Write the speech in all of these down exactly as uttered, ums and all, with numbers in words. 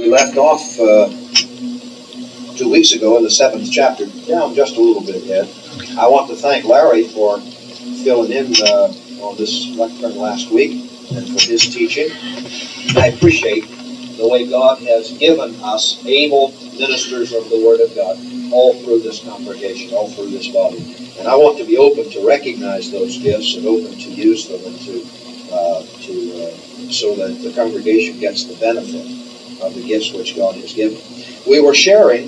We left off uh, two weeks ago in the seventh chapter, down just a little bit ahead. I want to thank Larry for filling in uh, on this lectern last week and for his teaching. I appreciate the way God has given us able ministers of the Word of God all through this congregation, all through this body. And I want to be open to recognize those gifts and open to use them and to, uh, to uh, so that the congregation gets the benefit of the gifts which God has given. We were sharing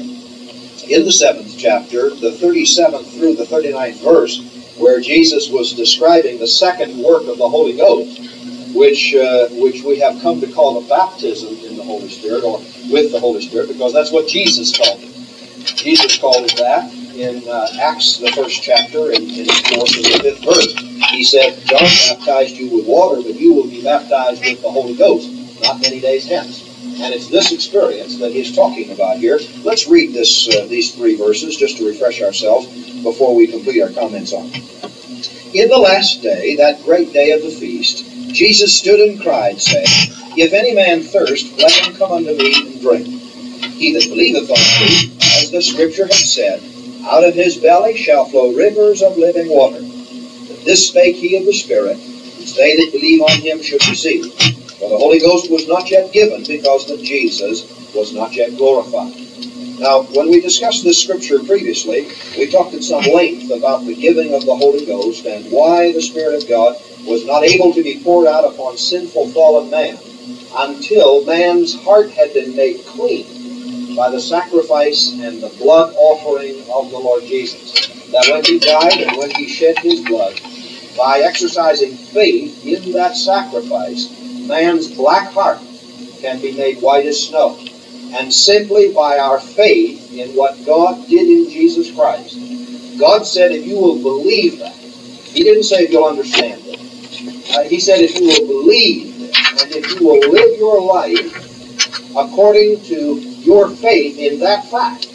in the seventh chapter, the thirty-seventh through the thirty-ninth verse, where Jesus was describing the second work of the Holy Ghost, which uh, which we have come to call the baptism in the Holy Spirit, or with the Holy Spirit, because that's what Jesus called it. Jesus called it that in uh, Acts, the first chapter, in, in the fourth and the fifth verse. He said, John baptized you with water, but you will be baptized with the Holy Ghost not many days hence. And it's this experience that he's talking about here. Let's read this uh, these three verses just to refresh ourselves before we complete our comments on it. In the last day, that great day of the feast, Jesus stood and cried, saying, If any man thirst, let him come unto me and drink. He that believeth on me, as the Scripture hath said, out of his belly shall flow rivers of living water. But this spake he of the Spirit, which they that believe on him should receive. For the Holy Ghost was not yet given, because that Jesus was not yet glorified. Now, when we discussed this scripture previously, we talked at some length about the giving of the Holy Ghost and why the Spirit of God was not able to be poured out upon sinful fallen man until man's heart had been made clean by the sacrifice and the blood offering of the Lord Jesus. That when he died and when he shed his blood, by exercising faith in that sacrifice, man's black heart can be made white as snow. And simply by our faith in what God did in Jesus Christ, God said if you will believe that, he didn't say if you'll understand it. Uh, he said if you will believe this, and if you will live your life according to your faith in that fact,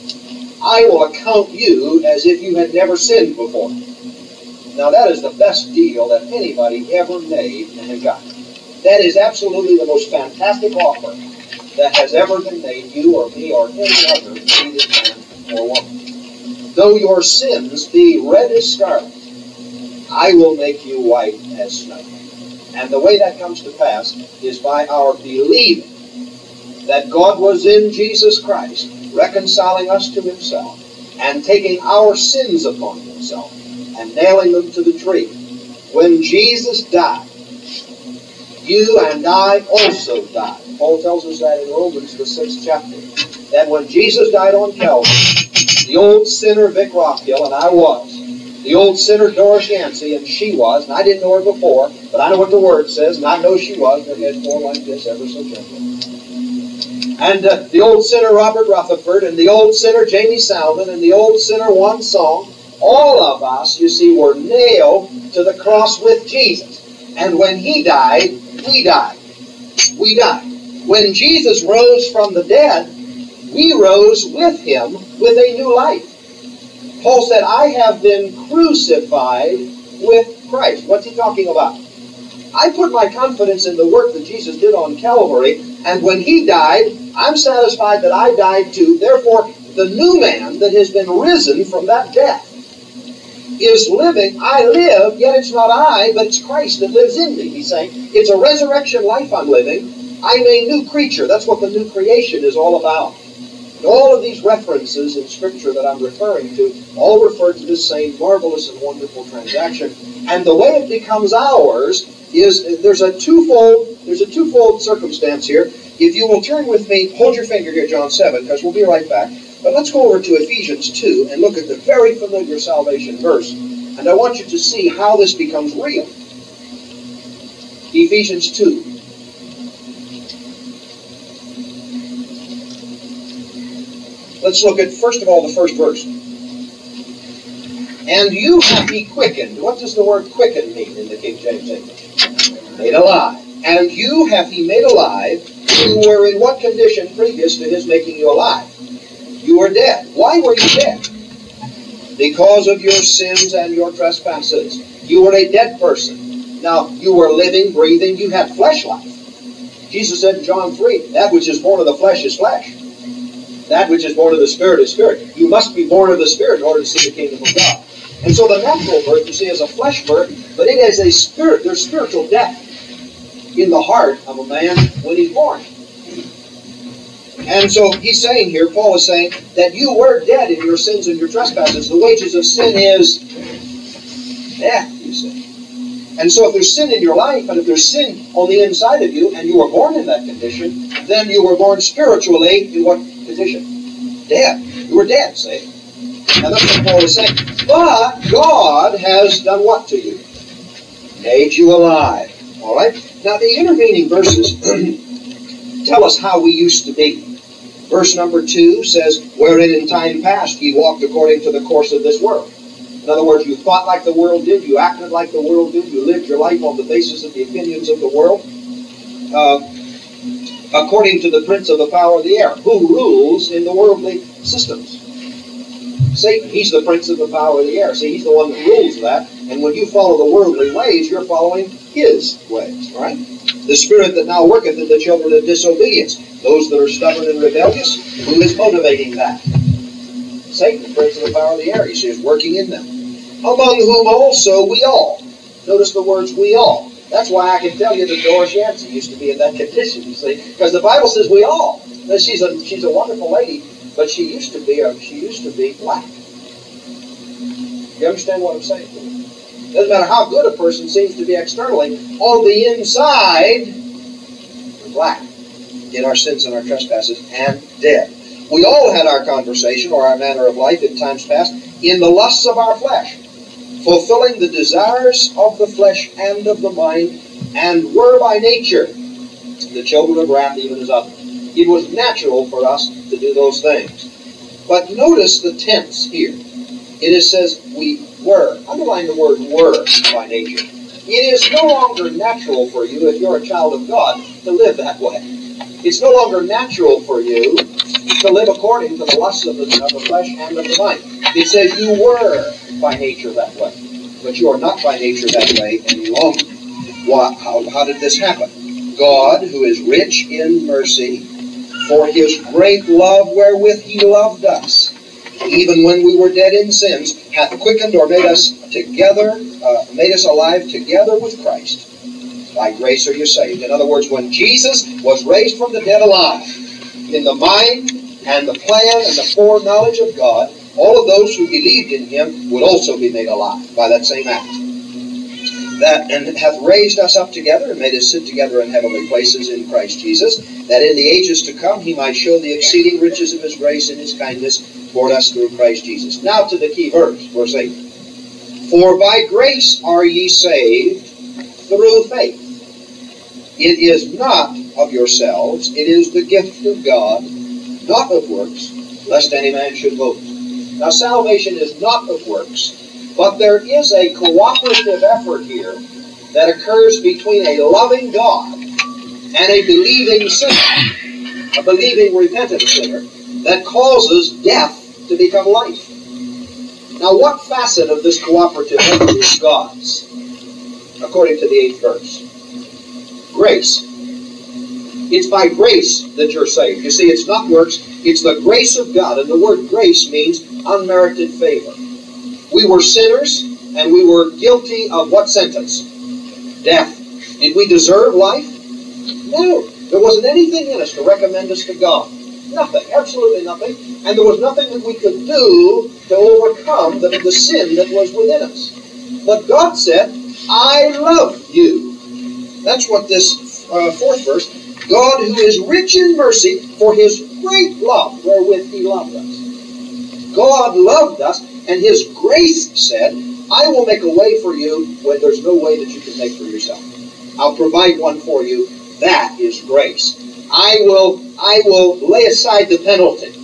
I will account you as if you had never sinned before. Now that is the best deal that anybody ever made and got. That is absolutely the most fantastic offer that has ever been made, you or me or any other, either man or woman. Though your sins be red as scarlet, I will make you white as snow. And the way that comes to pass is by our believing that God was in Jesus Christ, reconciling us to himself, and taking our sins upon himself, and nailing them to the tree. When Jesus died, you and I also died. Paul tells us that in Romans, the sixth chapter. That when Jesus died on Calvary, the old sinner Vic Rockhill, and I was, the old sinner Doris Yancey, and she was, and I didn't know her before, but I know what the Word says, and I know she was, her head more like this, ever so gentle. And uh, the old sinner Robert Rutherford, and the old sinner Jamie Salmon, and the old sinner One Song, all of us, you see, were nailed to the cross with Jesus. And when he died, we died. We died. When Jesus rose from the dead, we rose with him with a new life. Paul said, I have been crucified with Christ. What's he talking about? I put my confidence in the work that Jesus did on Calvary, and when he died, I'm satisfied that I died too. Therefore, the new man that has been risen from that death is living. I live, yet it's not I, but it's Christ that lives in me. He's saying, it's a resurrection life I'm living. I'm a new creature. That's what the new creation is all about. And all of these references in Scripture that I'm referring to all refer to this same marvelous and wonderful transaction. And the way it becomes ours is there's a twofold, there's a twofold circumstance here. If you will turn with me, hold your finger here, John seven, because we'll be right back. But let's go over to Ephesians two and look at the very familiar salvation verse. And I want you to see how this becomes real. Ephesians two. Let's look at, first of all, the first verse. And you have he quickened. What does the word quicken mean in the King James English? Made alive. And you have he made alive, who were in what condition previous to his making you alive? You were dead. Why were you dead? Because of your sins and your trespasses. You were a dead person. Now, you were living, breathing, you had flesh life. Jesus said in John three, that which is born of the flesh is flesh. That which is born of the Spirit is spirit. You must be born of the Spirit in order to see the kingdom of God. And so the natural birth, you see, is a flesh birth, but it is a spirit. There's spiritual death in the heart of a man when he's born. And so he's saying here, Paul is saying, that you were dead in your sins and your trespasses. The wages of sin is death, you see. And so if there's sin in your life, and if there's sin on the inside of you, and you were born in that condition, then you were born spiritually in what condition? Dead. You were dead, see? And that's what Paul is saying. But God has done what to you? Made you alive. All right? Now the intervening verses tell us how we used to be. Verse number two says, wherein in time past ye walked according to the course of this world. In other words, you thought like the world did, you acted like the world did, you lived your life on the basis of the opinions of the world, uh, according to the prince of the power of the air, who rules in the worldly systems. Satan, he's the prince of the power of the air. See, he's the one that rules that, and when you follow the worldly ways, you're following his ways, right? The spirit that now worketh in the children of disobedience, those that are stubborn and rebellious, who is motivating that? Satan, the prince of the power of the air, you see, is working in them. Among whom also we all. Notice the words we all. That's why I can tell you that Doris Yancey used to be in that condition, you see, because the Bible says we all. Now, she's a she's a wonderful lady, but she used to be a she used to be black. You understand what I'm saying? Doesn't matter how good a person seems to be externally, on the inside, we're black in our sins and our trespasses and dead. We all had our conversation or our manner of life in times past in the lusts of our flesh, fulfilling the desires of the flesh and of the mind, and were by nature the children of wrath even as others. It was natural for us to do those things. But notice the tense here. It is, says we were. Underline the word were by nature. It is no longer natural for you, if you're a child of God, to live that way. It's no longer natural for you to live according to the lusts of the, of the flesh and of the mind. It says you were by nature that way, but you are not by nature that way any longer. Why, how, how did this happen? God, who is rich in mercy, for his great love wherewith he loved us, even when we were dead in sins, hath quickened or made us together, uh, made us alive together with Christ. By grace are you saved. In other words, when Jesus was raised from the dead alive, in the mind and the plan and the foreknowledge of God, all of those who believed in him would also be made alive by that same act. That and hath raised us up together and made us sit together in heavenly places in Christ Jesus, that in the ages to come he might show the exceeding riches of his grace and his kindness toward us through Christ Jesus. Now to the key verse, verse eight. For by grace are ye saved through faith. It is not of yourselves, it is the gift of God, not of works, lest any man should boast. Now salvation is not of works, but there is a cooperative effort here that occurs between a loving God and a believing sinner, a believing repentant sinner, that causes death to become life. Now what facet of this cooperative effort is God's? According to the eighth verse. Grace. It's by grace that you're saved. You see, it's not works, it's the grace of God. And the word grace means unmerited favor. We were sinners, and we were guilty of what sentence? Death. Did we deserve life? No. There wasn't anything in us to recommend us to God. Nothing. Absolutely nothing. And there was nothing that we could do to overcome the, the sin that was within us. But God said, I love you. That's what this uh, fourth verse, God who is rich in mercy for his great love wherewith he loved us. God loved us, and his grace said, I will make a way for you when there's no way that you can make for yourself. I'll provide one for you. That is grace. I will, I will lay aside the penalty,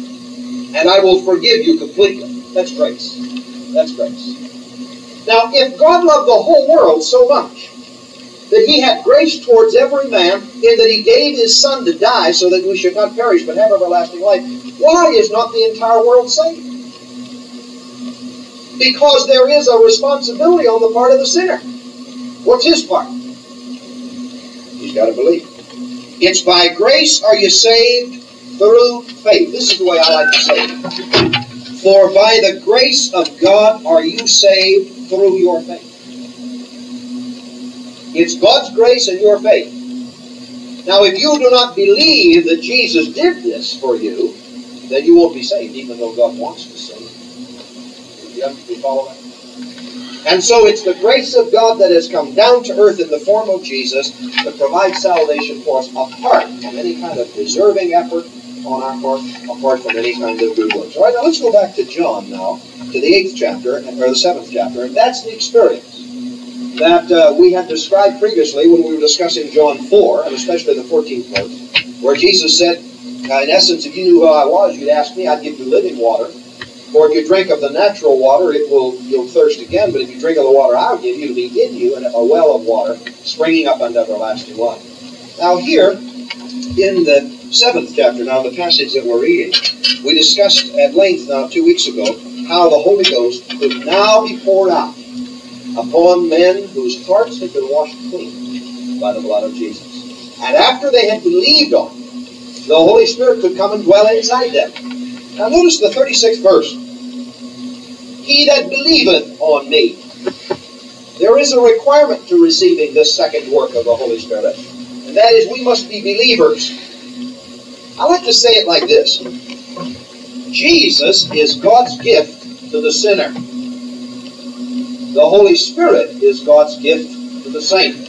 and I will forgive you completely. That's grace. That's grace. Now, if God loved the whole world so much that he had grace towards every man in that he gave his Son to die so that we should not perish but have everlasting life, why is not the entire world saved? Because there is a responsibility on the part of the sinner. What's his part? He's got to believe. It's by grace are you saved through faith. This is the way I like to say it. For by the grace of God are you saved through your faith. It's God's grace and your faith. Now, if you do not believe that Jesus did this for you, then you won't be saved, even though God wants to save you. You follow that? And so it's the grace of God that has come down to earth in the form of Jesus to provide salvation for us apart from any kind of deserving effort on our part, apart from any kind of good works. All right, now let's go back to John now, to the eighth chapter, or the seventh chapter, and that's the experience that uh, we had described previously when we were discussing John four, and especially the fourteenth verse, where Jesus said, uh, in essence, if you knew who I was, you'd ask me, I'd give you living water. For if you drink of the natural water, it will you'll thirst again. But if you drink of the water I'll give you, it'll be in you, and a well of water springing up unto everlasting life. Now here, in the seventh chapter, now the passage that we're reading, we discussed at length now two weeks ago how the Holy Ghost could now be poured out upon men whose hearts had been washed clean by the blood of Jesus. And after they had believed on Him, the Holy Spirit could come and dwell inside them. Now notice the thirty-sixth verse. He that believeth on me. There is a requirement to receiving this second work of the Holy Spirit, and that is we must be believers. I like to say it like this. Jesus is God's gift to the sinner. The Holy Spirit is God's gift to the saint.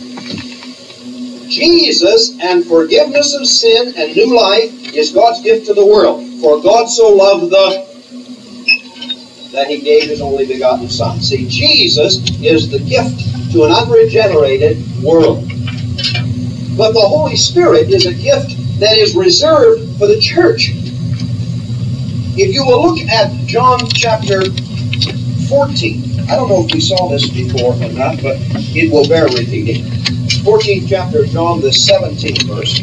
Jesus and forgiveness of sin and new life is God's gift to the world. For God so loved the that He gave His only begotten Son. See, Jesus is the gift to an unregenerated world. But the Holy Spirit is a gift that is reserved for the church. If you will look at John chapter fourteen, I don't know if we saw this before or not, but it will bear repeating. fourteenth chapter of John, the seventeenth verse,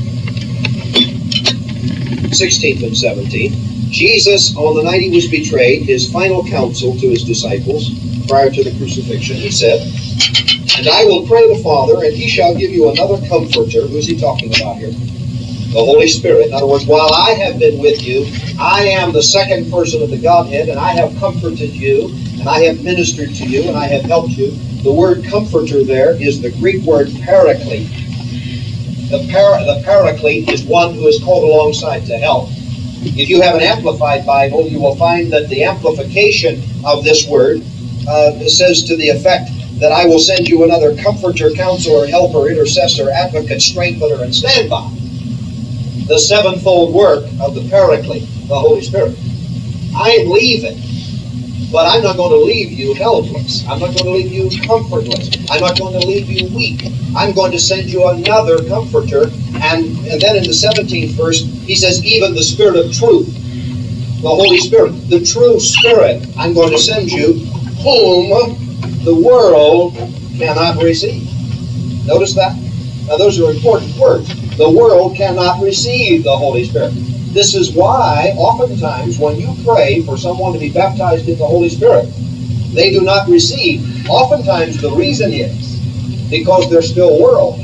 sixteenth and seventeenth. Jesus, on the night He was betrayed, His final counsel to His disciples prior to the crucifixion, He said, and I will pray the Father, and He shall give you another comforter. Who's He talking about here? The Holy Spirit. In other words, while I have been with you, I am the second person of the Godhead, and I have comforted you, and I have ministered to you, and I have helped you. The word comforter there is the Greek word paraclete. The, para, the paraclete is one who is called alongside to help. If you have an Amplified Bible, you will find that the amplification of this word uh, says to the effect that I will send you another comforter, counselor, helper, intercessor, advocate, strengthener, and standby. The sevenfold work of the Paraclete, the Holy Spirit. I am leaving, but I'm not going to leave you helpless. I'm not going to leave you comfortless. I'm not going to leave you weak. I'm going to send you another comforter. And, and then in the seventeenth verse, He says, even the Spirit of truth, the Holy Spirit, the true Spirit, I'm going to send you, whom the world cannot receive. Notice that? Now those are important words. The world cannot receive the Holy Spirit. This is why, oftentimes, when you pray for someone to be baptized in the Holy Spirit, they do not receive. Oftentimes, the reason is because they're still world.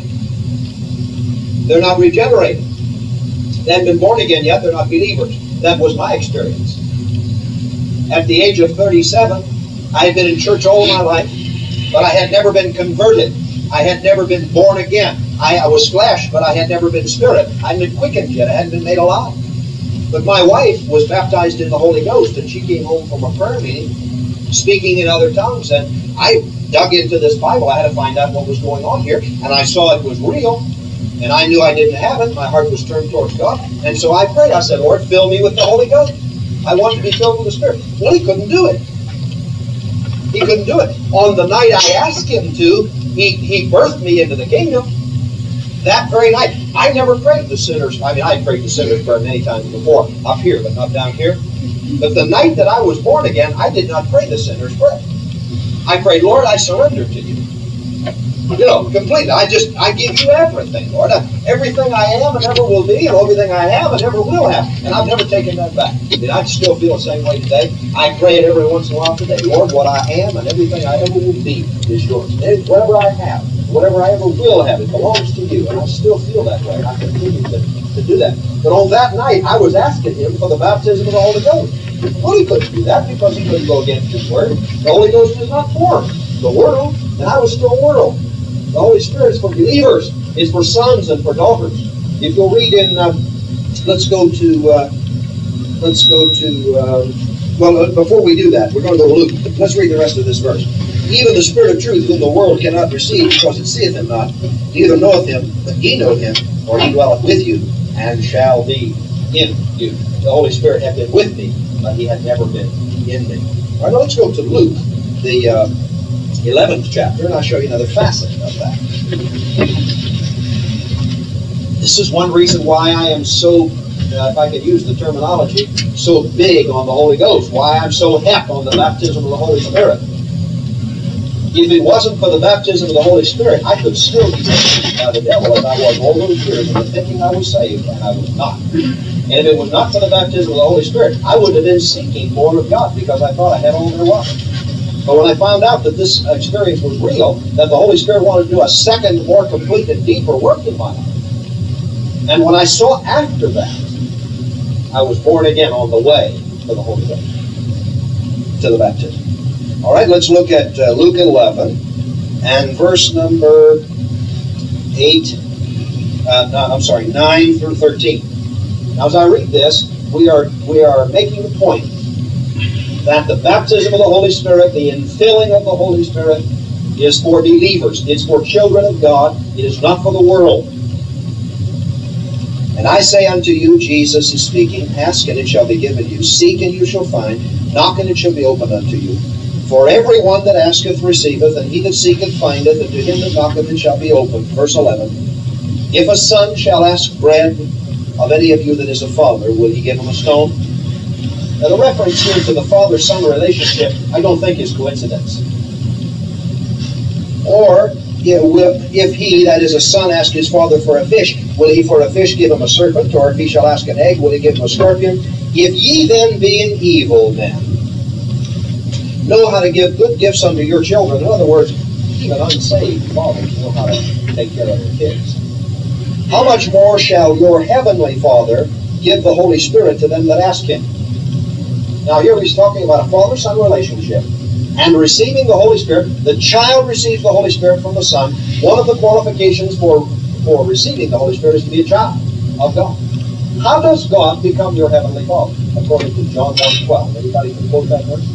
They're not regenerated. They haven't been born again yet. They're not believers. That was my experience. At the age of thirty-seven, I had been in church all my life, but I had never been converted. I had never been born again. I, I was flesh, but I had never been spirit. I hadn't been quickened yet. I hadn't been made alive. But my wife was baptized in the Holy Ghost, and she came home from a prayer meeting speaking in other tongues. And I dug into this Bible. I had to find out what was going on here. And I saw it was real. And I knew I didn't have it. My heart was turned towards God. And so I prayed. I said, Lord, fill me with the Holy Ghost. I want to be filled with the Spirit. Well, He couldn't do it. He couldn't do it. On the night I asked Him to, He, he birthed me into the kingdom. That very night. I never prayed the sinner's. I mean, I prayed the sinner's prayer many times before, up here, but not down here. But the night that I was born again, I did not pray the sinner's prayer. I prayed, Lord, I surrender to you. You know, completely. I just, I give you everything, Lord. I, everything I am and ever will be, and everything I have and ever will have. And I've never taken that back. And I still feel the same way today. I pray it every once in a while today. Lord, what I am and everything I ever will be is yours. And whatever I have, Whatever I ever will have, it belongs to you. And I still feel that way. I continue to, to do that. But on that night, I was asking him for the baptism of the Holy Ghost. Well, he couldn't do that because he couldn't go against his word. The Holy Ghost was not for the world, and I was still world. The Holy Spirit is for believers. It's for sons and for daughters. If you'll read in, uh, let's go to, uh, let's go to, uh, well, uh, before we do that, we're going to go to Luke. Let's read the rest of this verse. Even the Spirit of truth, whom the world cannot receive, because it seeth him not, neither knoweth him, but ye know him, for he dwelleth with you, and shall be in you. The Holy Spirit had been with me, but he had never been in me. All right, now let's go to Luke, the uh, eleventh chapter, and I'll show you another facet of that. This is one reason why I am so, uh, if I could use the terminology, so big on the Holy Ghost, why I'm so hep on the baptism of the Holy Spirit. If it wasn't for the baptism of the Holy Spirit, I could still be tempted by the devil as I was all those years into thinking I was saved, and I was not. And if it was not for the baptism of the Holy Spirit, I would have been seeking more of God because I thought I had all there was. But when I found out that this experience was real, that the Holy Spirit wanted to do a second, more complete and deeper work in my life, and when I saw after that, I was born again on the way to the Holy Ghost, to the baptism. All right, let's look at uh, Luke eleven and verse number eight, uh, no, I'm sorry, nine through thirteen. Now, as I read this, we are, we are making the point that the baptism of the Holy Spirit, the infilling of the Holy Spirit, is for believers. It's for children of God. It is not for the world. And I say unto you, Jesus is speaking, ask and it shall be given you, seek and you shall find, knock and it shall be opened unto you. For every one that asketh receiveth, and he that seeketh findeth, and to him that knocketh it shall be opened. Verse eleven. If a son shall ask bread of any of you that is a father, will he give him a stone? Now the reference here to the father-son relationship, I don't think is coincidence. Or, if he, that is a son, ask his father for a fish, will he for a fish give him a serpent? Or if he shall ask an egg, will he give him a scorpion? If ye then, being evil men, know how to give good gifts unto your children. In other words, even unsaved fathers know how to take care of their kids. How much more shall your heavenly Father give the Holy Spirit to them that ask him? Now here he's talking about a father-son relationship and receiving the Holy Spirit. The child receives the Holy Spirit from the Son. One of the qualifications for, for receiving the Holy Spirit is to be a child of God. How does God become your heavenly Father? According to John one twelve. Anybody can quote that verse?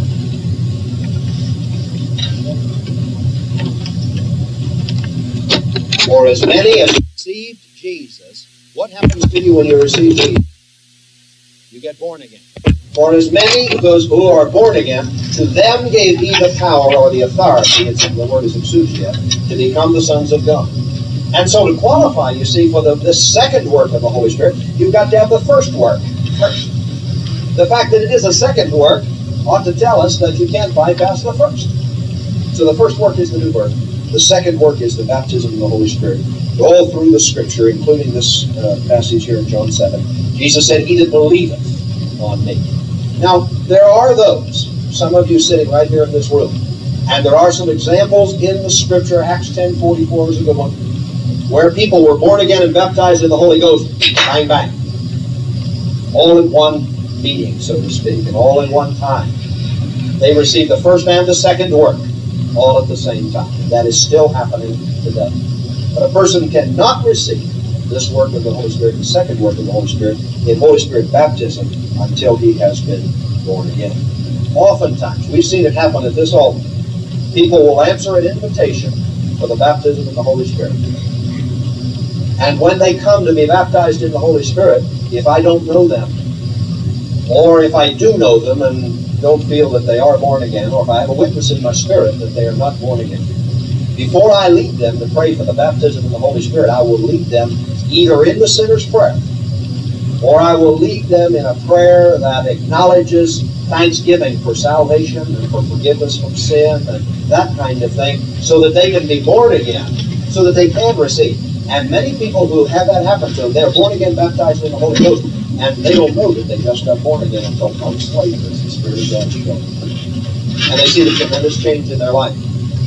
For as many as received Jesus, what happens to you when you receive Jesus? You get born again. For as many of those who are born again, to them gave he the power or the authority, it's, the word is exousia, to become the sons of God. And so to qualify, you see, for the, this second work of the Holy Spirit, you've got to have the first work first. The fact that it is a second work ought to tell us that you can't bypass the first. So the first work is the new birth. The second work is the baptism of the Holy Spirit. All through the Scripture, including this uh, passage here in John seven, Jesus said, he that believeth on me. Now, there are those, some of you sitting right here in this room, and there are some examples in the Scripture. Acts ten forty-four is a good one, where people were born again and baptized in the Holy Ghost, bang, bang. All in one meeting, so to speak, and all in one time. They received the first and the second work, all at the same time. That is still happening today. But a person cannot receive this work of the Holy Spirit, the second work of the Holy Spirit, in Holy Spirit baptism, until he has been born again. Oftentimes, we've seen it happen at this altar. People will answer an invitation for the baptism of the Holy Spirit. And when they come to be baptized in the Holy Spirit, if I don't know them, or if I do know them and don't feel that they are born again, or if I have a witness in my spirit that they are not born again, before I lead them to pray for the baptism of the Holy Spirit, I will lead them either in the sinner's prayer, or I will lead them in a prayer that acknowledges thanksgiving for salvation and for forgiveness from sin and that kind of thing, so that they can be born again, so that they can receive. And many people who have that happen to them, they're born again, baptized in the Holy Ghost, and they don't know that they just got born again until months later as the Spirit of God shows them. And they see the tremendous change in their life.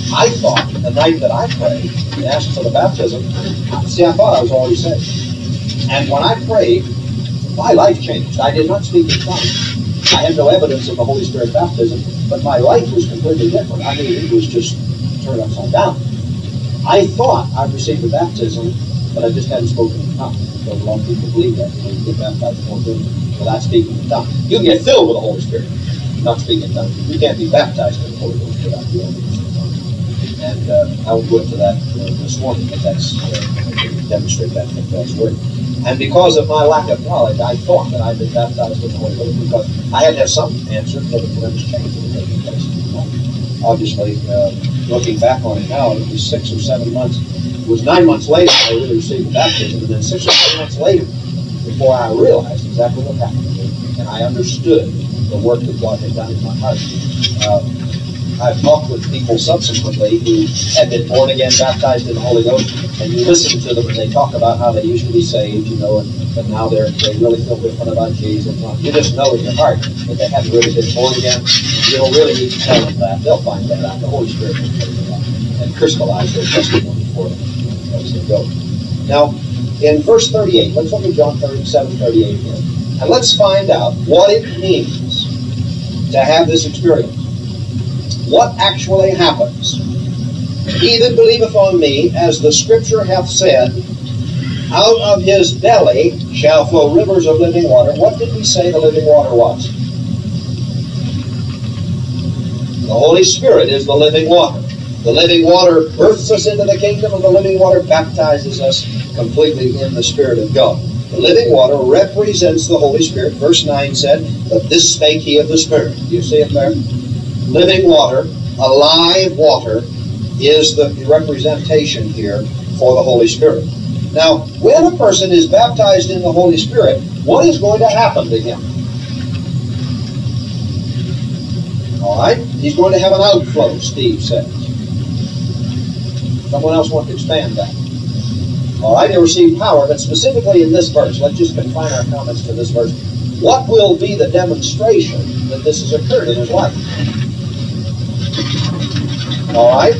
I thought the night that I prayed and asked for the baptism, see, I thought I was already saved. And when I prayed, my life changed. I did not speak in tongues. I had no evidence of the Holy Spirit baptism, but my life was completely different. I mean, it was just turned upside down. I thought I received the baptism, but I just hadn't spoken in tongues. So a lot of people believe that. You know, you get baptized without speaking in tongues. You can get filled with the Holy Spirit, not speaking in tongues. You can't be baptized in the Holy Ghost without the Holy Spirit. And uh, I will go into that uh, this morning, but that's uh, to demonstrate that from God's Word. And because of my lack of knowledge, I thought that I'd been baptized with the Holy Ghost because I had to have some answer for the tremendous change that had taken place. Obviously, uh, looking back on it now, it was six or seven months. It was nine months later I really received the baptism, and then six or seven months later before I realized exactly what happened to me, and I understood the work that God had done in my heart. Uh, I've talked with people subsequently who had been born again, baptized in the Holy Ghost, and you listen to them and they talk about how they used to be saved, you know, and, but now they're they really feel different about Jesus. You just know in your heart that they haven't really been born again. You don't really need to tell them that. They'll find that out. The Holy Spirit will take them out and crystallize their testimony for them as they go. Now, in verse thirty-eight, let's look at John seven thirty-eight here, and let's find out what it means to have this experience. What actually happens? He that believeth on me, as the Scripture hath said, out of his belly shall flow rivers of living water. What did we say the living water was? The Holy Spirit is the living water. The living water births us into the kingdom, and the living water baptizes us completely in the Spirit of God. The living water represents the Holy Spirit. Verse nine said, "But this spake he of the Spirit." Do you see it there? Living water, alive water, is the representation here for the Holy Spirit. Now, when a person is baptized in the Holy Spirit, what is going to happen to him? All right? He's going to have an outflow, Steve says. Someone else wants to expand that. All right, he'll receive power, but specifically in this verse, let's just confine our comments to this verse. What will be the demonstration that this has occurred in his life? All right?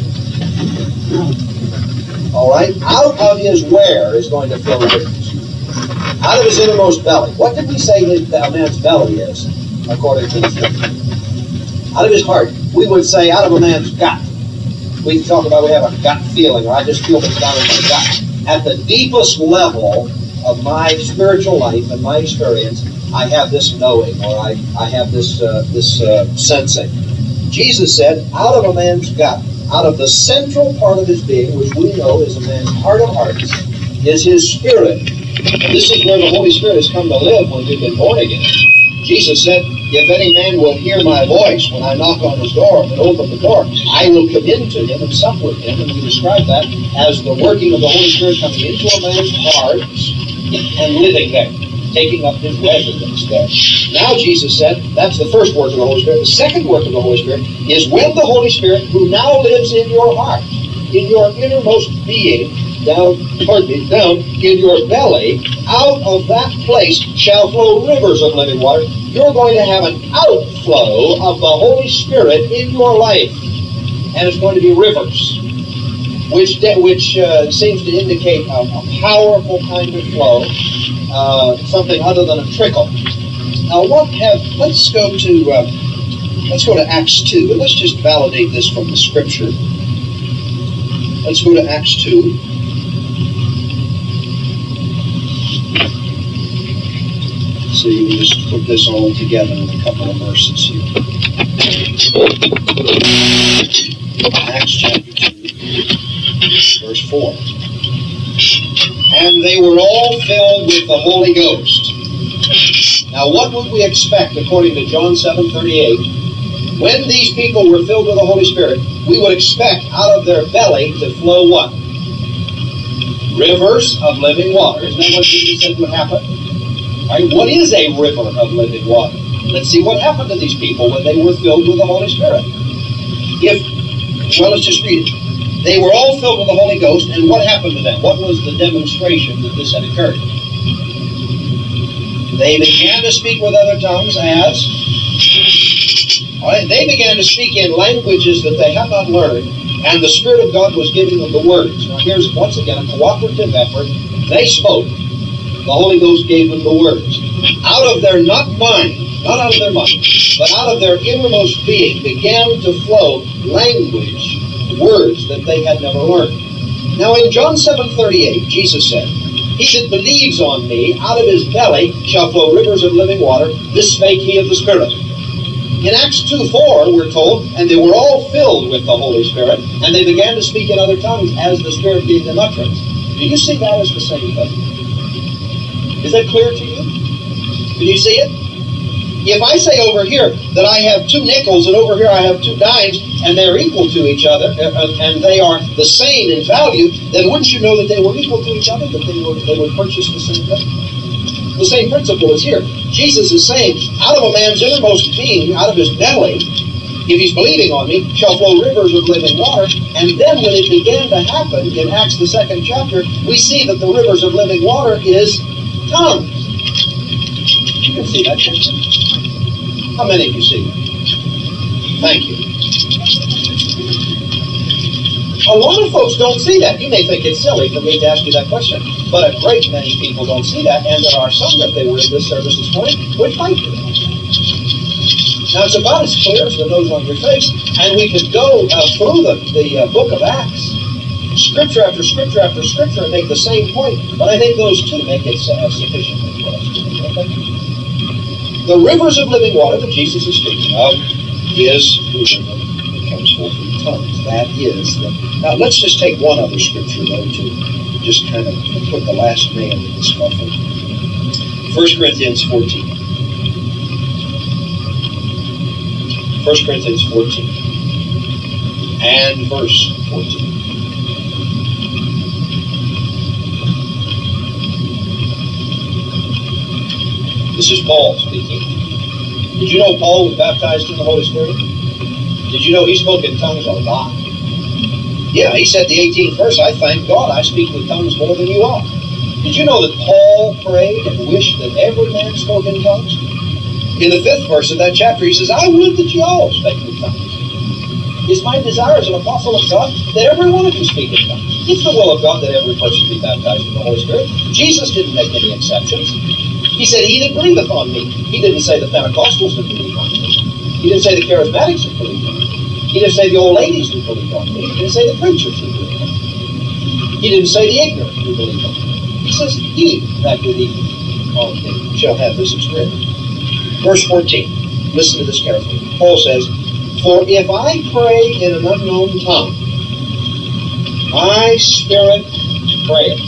All right? Out of his where is going to flow rivers? Out of his innermost belly. What did we say that a man's belly is, according to the Scripture? Out of his heart. We would say out of a man's gut. We talk about we have a gut feeling, or I just feel this down in my gut. At the deepest level of my spiritual life and my experience, I have this knowing, or I, I have this, uh, this uh, sensing. Jesus said, out of a man's gut, out of the central part of his being, which we know is a man's heart of hearts, is his spirit. And this is where the Holy Spirit has come to live when we've been born again. Jesus said, if any man will hear my voice when I knock on his door and open the door, I will come into him and sup with him. And we describe that as the working of the Holy Spirit coming into a man's heart and living there, taking up his residence there. Now Jesus said, that's the first work of the Holy Spirit. The second work of the Holy Spirit is when the Holy Spirit, who now lives in your heart, in your innermost being, down, pardon me, down in your belly, out of that place shall flow rivers of living water. You're going to have an outflow of the Holy Spirit in your life. And it's going to be rivers, which which uh, seems to indicate a, a powerful kind of flow, uh, something other than a trickle. Now, what have? Let's go to uh, let's go to Acts two, and let's just validate this from the Scripture. Let's go to Acts two. So you can just put this all together in a couple of verses here. Acts chapter two, verse four. And they were all filled with the Holy Ghost. Now what would we expect according to John seven thirty-eight? When these people were filled with the Holy Spirit, we would expect out of their belly to flow what? Rivers of living water. Isn't that what Jesus said would happen? Right? What is a river of living water? Let's see what happened to these people when they were filled with the Holy Spirit. If, well, let's just read it. They were all filled with the Holy Ghost, and what happened to them? What was the demonstration that this had occurred? They began to speak with other tongues as, All right, they began to speak in languages that they had not learned, and the Spirit of God was giving them the words. Now here's, once again, a cooperative effort. They spoke. The Holy Ghost gave them the words. Out of their, not mind, not out of their mind, but out of their innermost being began to flow language, words that they had never learned. Now in John seven thirty-eight, Jesus said, "He that believes on me, out of his belly shall flow rivers of living water. This spake he of the Spirit." In Acts two four, we're told, "And they were all filled with the Holy Spirit, and they began to speak in other tongues as the Spirit gave them utterance." Do you see that as the same thing? Is that clear to you? Can you see it? If I say over here that I have two nickels and over here I have two dimes, and they're equal to each other, and they are the same in value, then wouldn't you know that they were equal to each other, that they were they would purchase the same thing? The same principle is here. Jesus is saying, out of a man's innermost being, out of his belly, if he's believing on me, shall flow rivers of living water. And then when it began to happen in Acts the second chapter, we see that the rivers of living water is tongues. You can see that, can't you? How many of you see that? Thank you. A lot of folks don't see that. You may think it's silly for me to ask you that question, but a great many people don't see that, and there are some, if they were in this service this morning, would fight for that. Now, it's about as clear as the nose on your face, and we could go uh, through the, the uh, book of Acts, scripture after scripture after scripture, and make the same point, but I think those two make it uh, sufficiently for us to make, okay? The rivers of living water that Jesus is speaking of is the river that comes forth from tongues. That is the... Now, let's just take one other scripture, though, to just kind of put the last nail in this coffin. First Corinthians fourteen. First Corinthians fourteen. And verse fourteen. This is Paul speaking. Did you know Paul was baptized in the Holy Spirit? Did you know he spoke in tongues a lot? Yeah, he said the eighteenth verse, "I thank God I speak with tongues more than you all." Did you know that Paul prayed and wished that every man spoke in tongues? In the fifth verse of that chapter, he says, "I would that you all spake with tongues." It's my desire as an apostle of God that every one of you speak in tongues. It's the will of God that every person be baptized in the Holy Spirit. Jesus didn't make any exceptions. He said, "He that believeth on me." He didn't say the Pentecostals that believe on me. He didn't say the Charismatics that believe on me. He didn't say the old ladies that believe on me. He didn't say the preachers that believe on me. He didn't say the ignorant who believe on me. He says, "He that believeth on me shall have this experience." Verse fourteen. Listen to this carefully. Paul says, "For if I pray in an unknown tongue, my spirit prayeth.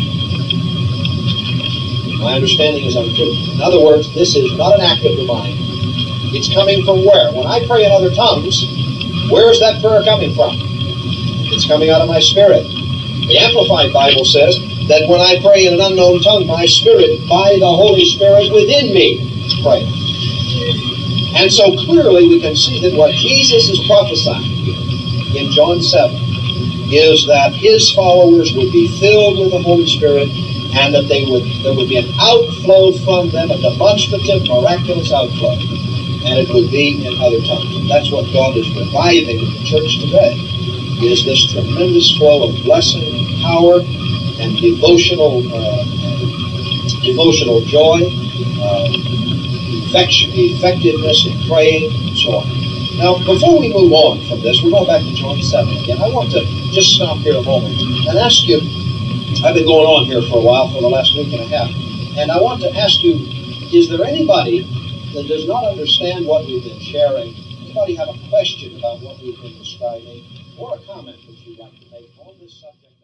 My understanding is untrue." In other words, this is not an act of the mind. It's coming from where? When I pray in other tongues, where is that prayer coming from? It's coming out of my spirit. The Amplified Bible says that when I pray in an unknown tongue, my spirit, by the Holy Spirit within me, prays. And so clearly we can see that what Jesus is prophesying here in John seven is that his followers would be filled with the Holy Spirit, and that they would there would be an outflow from them, a demonstrative, miraculous outflow, and it would be in other tongues. And that's what God is reviving in the church today, is this tremendous flow of blessing and power and devotional uh, devotional joy, uh, effectiveness in praying, and so on. Now, before we move on from this, we're going back to John seven again. I want to just stop here a moment and ask you, I've been going on here for a while, for the last week and a half, and I want to ask you, is there anybody that does not understand what we've been sharing? Anybody have a question about what we've been describing, or a comment that you'd like to make on this subject?